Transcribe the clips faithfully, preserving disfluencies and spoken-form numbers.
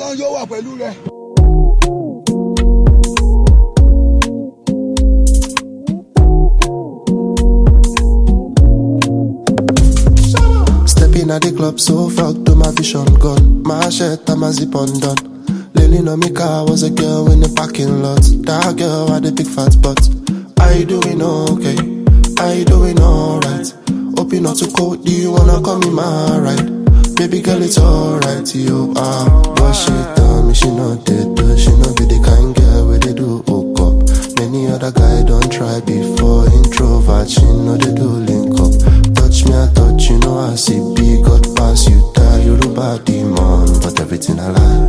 Ọlọ́run yóò wà pẹ̀lú rẹ. Stepping at the club so fucked to my vision gone. My shirt and my zip undone. Leaning on me car was a girl in the parking lot. That girl had a big fat butt. Are you doing okay? Are you doing alright? Hope you're not too cold, do you wanna call me my ride? Baby girl, it's alright, you are. But she tell me she not dead, though. She not be the kind girl where they do hook up. Many other guys don't try before. Introvert, she know they do link up. Touch me, I touch, you know I see big. God pass you, tell you about demon. But everything I like.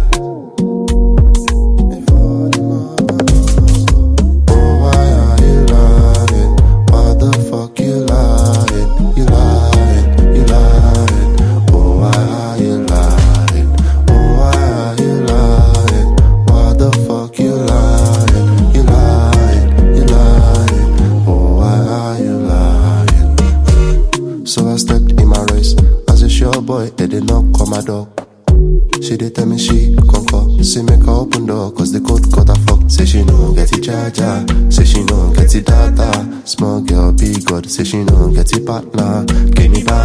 So I stepped in my race. As a sure boy, they did not come my door. She did tell me she conquer. Say make her open door, cause the code got her fucked. Say she no get it jaja. Say she no get it data. Small girl, big God. Say she no get it partner. Gave me back.